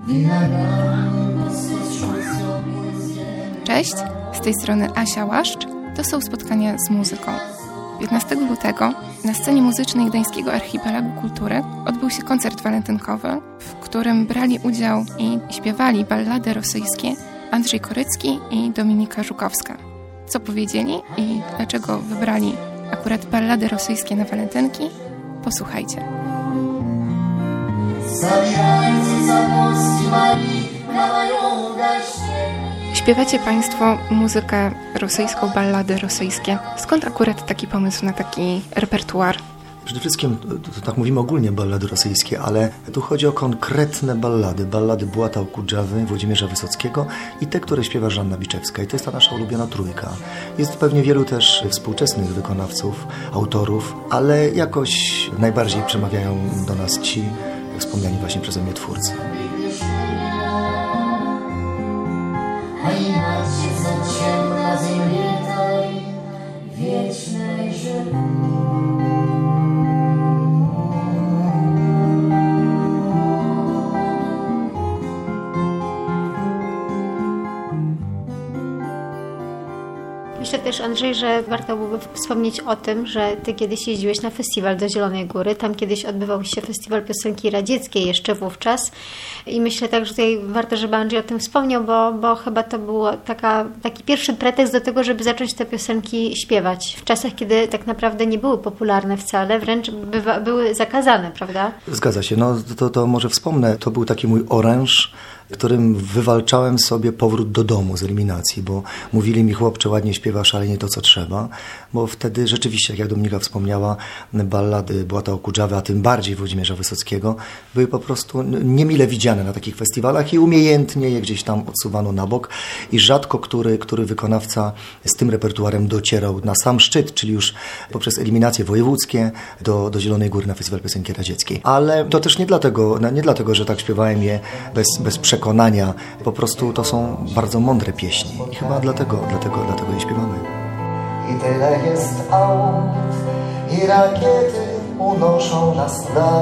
Cześć, z tej strony Asia Łaszcz. To są spotkania z muzyką. 15 lutego na scenie muzycznej Gdańskiego Archipelagu Kultury odbył się koncert walentynkowy, w którym brali udział i śpiewali ballady rosyjskie Andrzej Korycki i Dominika Żukowska. Co powiedzieli i dlaczego wybrali akurat ballady rosyjskie na walentynki? Posłuchajcie. Śpiewacie Państwo muzykę rosyjską, ballady rosyjskie. Skąd akurat taki pomysł na taki repertuar? Przede wszystkim, to tak mówimy ogólnie ballady rosyjskie, ale tu chodzi o konkretne ballady. Ballady Błata Okudżawy, Włodzimierza Wysockiego i te, które śpiewa Żanna Biczewska. I to jest ta nasza ulubiona trójka. Jest pewnie wielu też współczesnych wykonawców, autorów, ale jakoś najbardziej przemawiają do nas ci wspomniani właśnie przeze mnie twórcy. Myślę też, Andrzej, że warto byłoby wspomnieć o tym, że Ty kiedyś jeździłeś na festiwal do Zielonej Góry. Tam kiedyś odbywał się festiwal piosenki radzieckiej jeszcze wówczas. I myślę tak, że tutaj warto, żeby Andrzej o tym wspomniał, bo chyba to był taki pierwszy pretekst do tego, żeby zacząć te piosenki śpiewać. W czasach, kiedy tak naprawdę nie były popularne wcale, wręcz były zakazane, prawda? Zgadza się. No to może wspomnę, to był taki mój oręż, którym wywalczałem sobie powrót do domu z eliminacji, bo mówili mi: chłopcze, ładnie śpiewasz, ale nie to, co trzeba, bo wtedy rzeczywiście, jak Dominika wspomniała, ballady Błata Okudżawy, a tym bardziej Włodzimierza Wysockiego, były po prostu niemile widziane na takich festiwalach i umiejętnie je gdzieś tam odsuwano na bok i rzadko który wykonawca z tym repertuarem docierał na sam szczyt, czyli już poprzez eliminacje wojewódzkie do Zielonej Góry na Festiwal Piosenki Radzieckiej. Ale to też nie dlatego, że tak śpiewałem je bez przekonania, po prostu to są bardzo mądre pieśni i chyba dlatego je śpiewamy. I tyle jest aut, i rakiety unoszą nas w dal.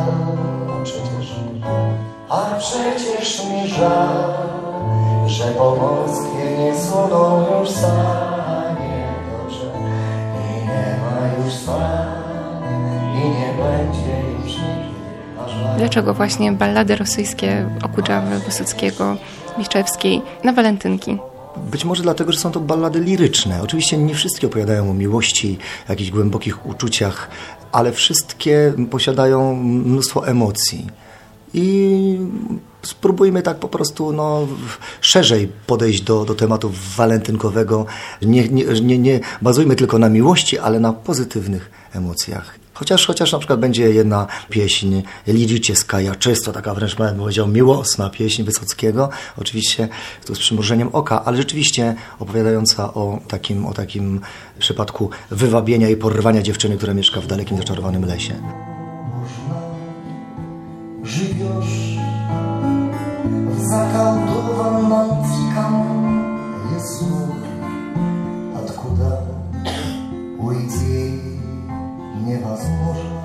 A przecież mi żal, że po Moskwie nie suną już sanie dobrze. I nie ma już sanie, i nie będzie już nigdy. Dlaczego właśnie ballady rosyjskie Okudżawy, Wysockiego, Biczewskiej na walentynki? Być może dlatego, że są to ballady liryczne. Oczywiście nie wszystkie opowiadają o miłości, jakichś głębokich uczuciach, ale wszystkie posiadają mnóstwo emocji. I spróbujmy tak po prostu szerzej podejść do tematu walentynkowego. Nie bazujmy tylko na miłości, ale na pozytywnych emocjach. Chociaż na przykład będzie jedna pieśń lirycieskaja, czysto taka wręcz bym powiedział miłosna pieśń Wysockiego, oczywiście tu z przymrużeniem oka, ale rzeczywiście opowiadająca o takim przypadku wywabienia i porwania dziewczyny, która mieszka w dalekim, zaczarowanym lesie. Живешь в заколдованном лесу, откуда уйти невозможно.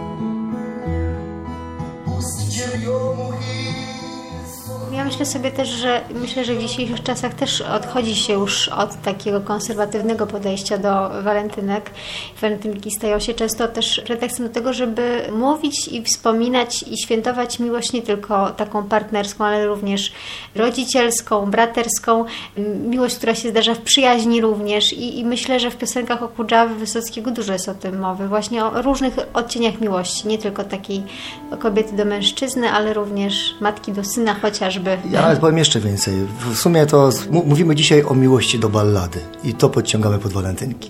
Пусть черемухи. Ja myślę sobie też, że w dzisiejszych czasach też odchodzi się już od takiego konserwatywnego podejścia do walentynek. Walentynki stają się często też pretekstem do tego, żeby mówić i wspominać i świętować miłość nie tylko taką partnerską, ale również rodzicielską, braterską. Miłość, która się zdarza w przyjaźni również. I myślę, że w piosenkach Okudżawy, Wysockiego dużo jest o tym mowy. Właśnie o różnych odcieniach miłości. Nie tylko takiej kobiety do mężczyzny, ale również matki do syna chociażby. Ja nawet powiem jeszcze więcej. W sumie to mówimy dzisiaj o miłości do ballady i to podciągamy pod walentynki.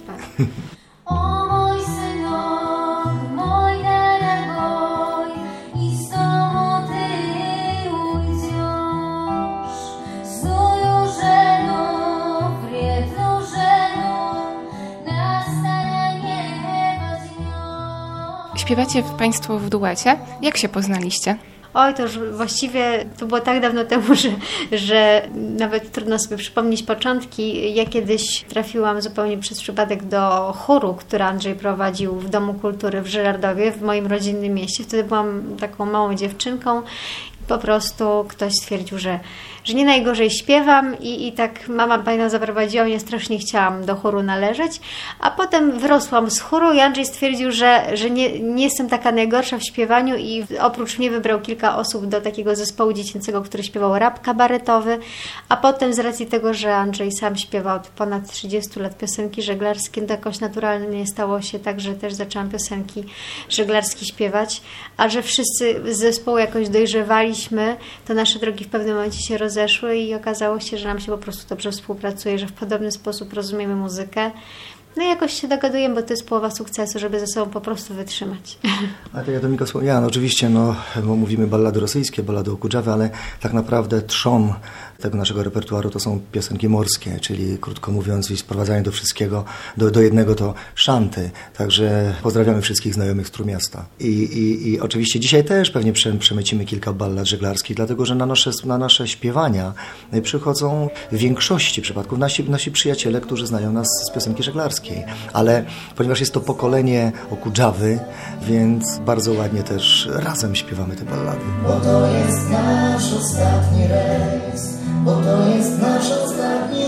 Śpiewacie Państwo w duecie. Jak się poznaliście? Oj, to już właściwie to było tak dawno temu, że nawet trudno sobie przypomnieć początki. Ja kiedyś trafiłam zupełnie przez przypadek do chóru, który Andrzej prowadził w Domu Kultury w Żyrardowie, w moim rodzinnym mieście. Wtedy byłam taką małą dziewczynką. po prostu ktoś stwierdził, że nie najgorzej śpiewam i tak mama pamiętam zaprowadziła mnie, strasznie chciałam do chóru należeć, a potem wyrosłam z chóru i Andrzej stwierdził, że nie jestem taka najgorsza w śpiewaniu i oprócz mnie wybrał kilka osób do takiego zespołu dziecięcego, który śpiewał rap kabaretowy, a potem z racji tego, że Andrzej sam śpiewał od ponad 30 lat piosenki żeglarskie, to jakoś naturalnie stało się tak, że też zaczęłam piosenki żeglarskie śpiewać, a że wszyscy z zespołu jakoś dojrzewaliśmy, to nasze drogi w pewnym momencie się rozeszły i okazało się, że nam się po prostu dobrze współpracuje, że w podobny sposób rozumiemy muzykę. No i jakoś się dogadujemy, bo to jest połowa sukcesu, żeby ze sobą po prostu wytrzymać. Ale tak jak Dominika wspomniała, no oczywiście bo mówimy ballady rosyjskie, ballady okudżawe, ale tak naprawdę trzon tego naszego repertuaru to są piosenki morskie, czyli krótko mówiąc i sprowadzanie do wszystkiego, do jednego to szanty. Także pozdrawiamy wszystkich znajomych z Trójmiasta. I oczywiście dzisiaj też pewnie przemycimy kilka ballad żeglarskich, dlatego że na nasze śpiewania przychodzą w większości przypadków nasi przyjaciele, którzy znają nas z piosenki żeglarskiej. Ale ponieważ jest to pokolenie okudżawy, więc bardzo ładnie też razem śpiewamy te ballady. Bo to jest nasz ostatni rejs, bo to jest nasz ostatni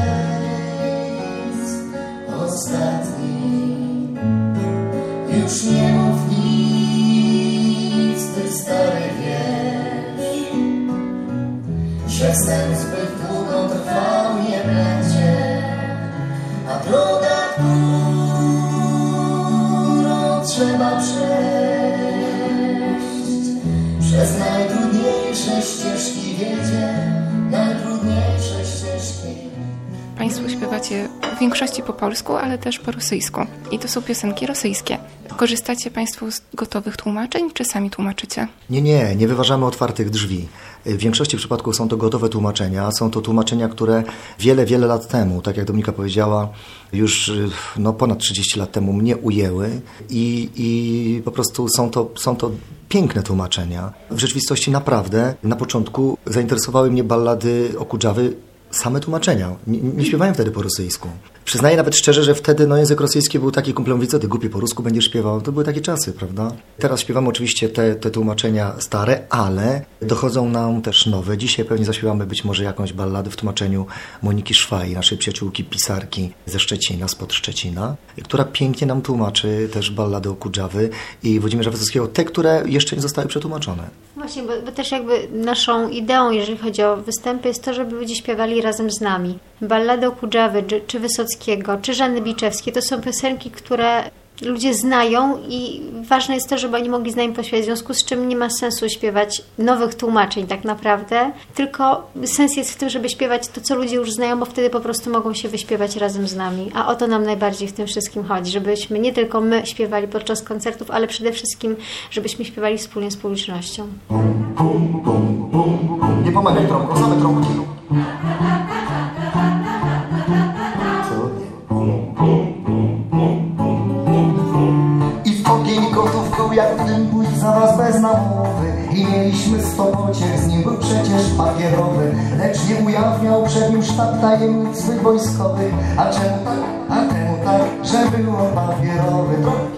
rejs, ostatni. Już nie mów nic, ty stary wiesz, że sen zbyt długo trwał nie będzie, a droga, którą trzeba przejść, przez najtrudniejsze ścieżki wiedzie, najtrudniejsze ścieżki. Państwo śpiewacie w większości po polsku, ale też po rosyjsku. I to są piosenki rosyjskie. Korzystacie Państwo z gotowych tłumaczeń, czy sami tłumaczycie? Nie wyważamy otwartych drzwi. W większości przypadków są to gotowe tłumaczenia. Są to tłumaczenia, które wiele lat temu, tak jak Dominika powiedziała, już ponad 30 lat temu mnie ujęły i po prostu są to piękne tłumaczenia. W rzeczywistości naprawdę na początku zainteresowały mnie ballady okudżawy same tłumaczenia. Nie śpiewałem wtedy po rosyjsku. Przyznaję nawet szczerze, że wtedy język rosyjski był taki kompletnie, co ty głupie po rusku będziesz śpiewał. To były takie czasy, prawda? Teraz śpiewamy oczywiście te tłumaczenia stare, ale dochodzą nam też nowe. Dzisiaj pewnie zaśpiewamy być może jakąś balladę w tłumaczeniu Moniki Szwaj, naszej przyjaciółki pisarki ze Szczecina, spod Szczecina, która pięknie nam tłumaczy też ballady okudżawy i Włodzimierza Wysockiego, te, które jeszcze nie zostały przetłumaczone. Właśnie, bo też jakby naszą ideą, jeżeli chodzi o występy, jest to, żeby ludzie śpiewali razem z nami. Ballady okudżawy, czy Wysockiego, czy Żanny Biczewskiej, to są piosenki, które ludzie znają i ważne jest to, żeby oni mogli z nami pośpiewać, w związku z czym nie ma sensu śpiewać nowych tłumaczeń tak naprawdę, tylko sens jest w tym, żeby śpiewać to, co ludzie już znają, bo wtedy po prostu mogą się wyśpiewać razem z nami. A o to nam najbardziej w tym wszystkim chodzi, żebyśmy nie tylko my śpiewali podczas koncertów, ale przede wszystkim, żebyśmy śpiewali wspólnie z publicznością. Nie pomagaj trąbką, same trąbki. Ogień gotów był jak dym, pójść za was bez namowy. I mieliśmy 100 pociech, z nim był przecież papierowy, lecz nie ujawniał przed nim sztab tajemnic swych wojskowych. A czemu tak, że był on papierowy?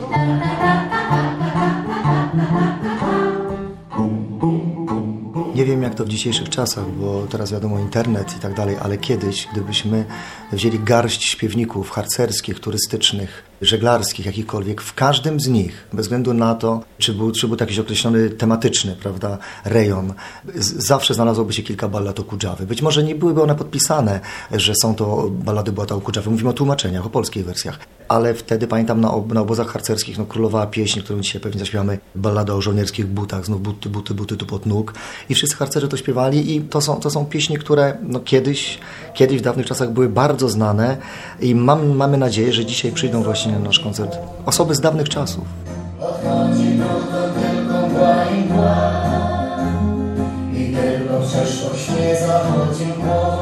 Nie wiem, jak to w dzisiejszych czasach, bo teraz wiadomo internet i tak dalej, ale kiedyś, gdybyśmy wzięli garść śpiewników harcerskich, turystycznych, żeglarskich, jakichkolwiek, w każdym z nich, bez względu na to, czy był to jakiś określony tematyczny, prawda, rejon, zawsze znalazłoby się kilka ballad okudżawy. Być może nie byłyby one podpisane, że są to ballady Błata okudżawy. Mówimy o tłumaczeniach, o polskich wersjach. Ale wtedy, pamiętam, na obozach harcerskich królowała pieśń, którą dzisiaj pewnie zaśpiewamy, ballada o żołnierskich butach, znów buty tu pod nóg. I wszyscy harcerze to śpiewali i to są pieśni, które kiedyś w dawnych czasach były bardzo znane i mamy nadzieję, że dzisiaj przyjdą właśnie na nasz koncert osoby z dawnych czasów. Odchodzi tylko mgła i mgła, i tylko przeszłość nie zachodzi mgłą,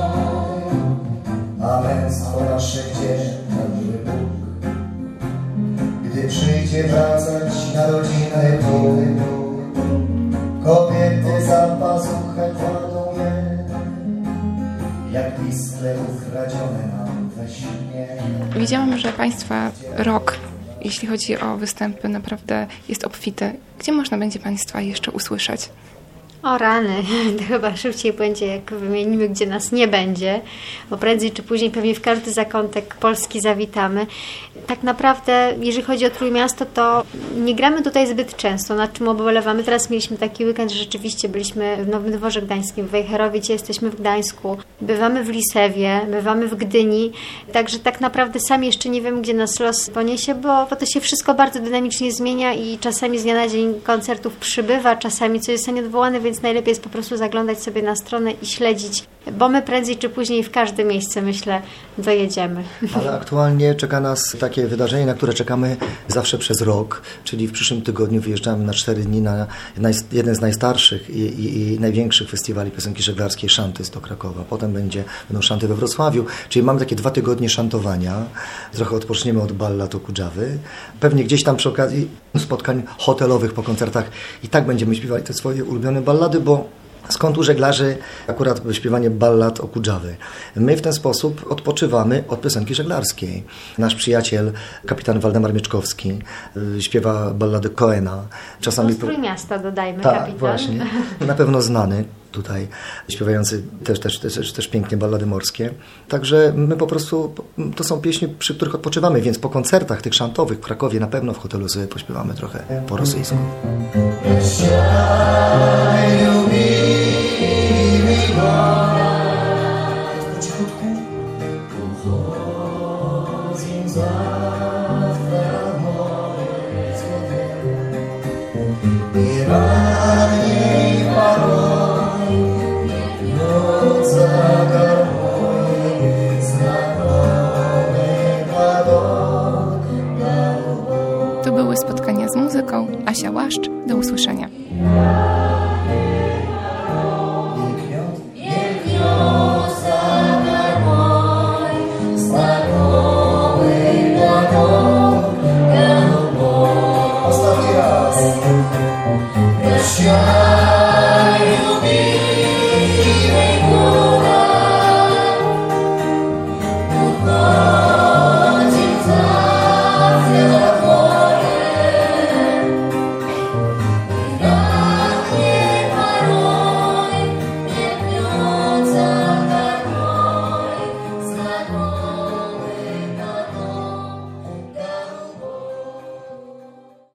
a męstwo naszych dziewczyn Bóg, gdy przyjdzie wracać na rodzinę dół, kobiety za pazuchę kładą je, jak pisklę ukradzione nam we śnie. Widziałam, że Państwa rok, jeśli chodzi o występy, naprawdę jest obfity. Gdzie można będzie Państwa jeszcze usłyszeć? O rany, to chyba szybciej będzie, jak wymienimy, gdzie nas nie będzie, bo prędzej czy później pewnie w każdy zakątek Polski zawitamy. Tak naprawdę, jeżeli chodzi o Trójmiasto, to nie gramy tutaj zbyt często, nad czym ubolewamy. Teraz mieliśmy taki weekend, że rzeczywiście byliśmy w Nowym Dworze Gdańskim, w Wejherowie, dzisiaj jesteśmy w Gdańsku, bywamy w Lisewie, bywamy w Gdyni, także tak naprawdę sami jeszcze nie wiemy, gdzie nas los poniesie, bo to się wszystko bardzo dynamicznie zmienia i czasami z dnia na dzień koncertów przybywa, czasami coś zostanie odwołane, więc najlepiej jest po prostu zaglądać sobie na stronę i śledzić, bo my prędzej czy później w każde miejsce, myślę, dojedziemy. Ale aktualnie czeka nas takie wydarzenie, na które czekamy zawsze przez rok, czyli w przyszłym tygodniu wyjeżdżamy na 4 dni na jeden z najstarszych i największych festiwali piosenki żeglarskiej Szantys do Krakowa. Potem będą szanty we Wrocławiu, czyli mamy takie 2 tygodnie szantowania. Trochę odpoczniemy od ballad Okudżawy. Pewnie gdzieś tam przy okazji spotkań hotelowych po koncertach i tak będziemy śpiewali te swoje ulubione ballady, bo skąd u żeglarzy akurat śpiewanie ballad Okudżawy. My w ten sposób odpoczywamy od piosenki żeglarskiej. Nasz przyjaciel, kapitan Waldemar Mieczkowski, śpiewa ballady Coena. Czasami z Trójmiasta dodajmy, tak, kapitan. Właśnie. Na pewno znany tutaj, śpiewający też pięknie ballady morskie. Także my po prostu, to są pieśni, przy których odpoczywamy, więc po koncertach tych szantowych w Krakowie na pewno w hotelu sobie pośpiewamy trochę po rosyjsku. To były spotkania z muzyką. Asia Łaszcz, do usłyszenia. Ostatni raz.